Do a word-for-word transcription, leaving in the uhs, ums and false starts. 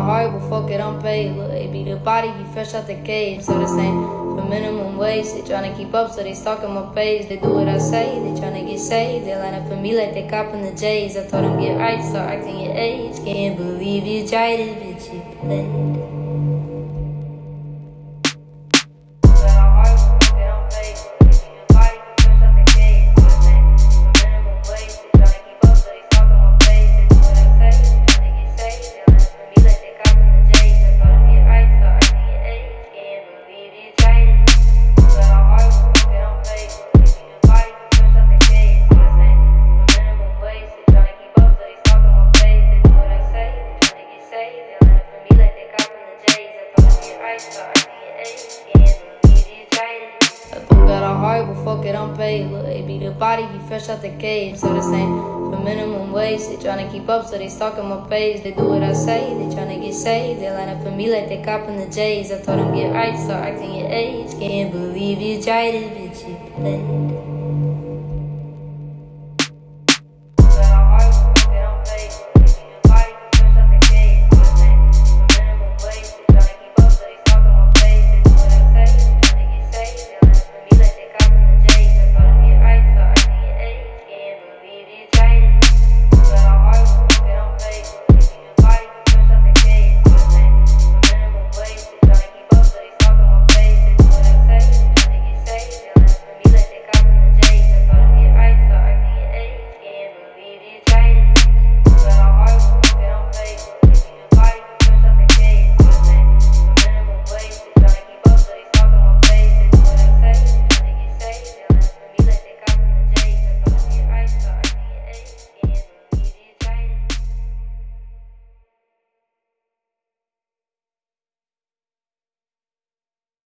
hard, but fuck it, I'm paid. Look, they be the body, he fresh out the cage. So the same for minimum wage. They tryna keep up, so they stalking my page. They do what I say, they tryna get saved. They line up for me like they copping the J's. I told them get right, start acting your age. Can't believe you tried it, bitch, you played. Got a heart, but fuck it, I'm paid. Look, they be the body, he fresh out the cage. So the same for minimum wage. They tryna keep up, so they stalking my page. They do what I say, they tryna get saved. They line up for me like they copping the J's. I told them get right, start acting your age. Can't believe you tried it, bitch, you played.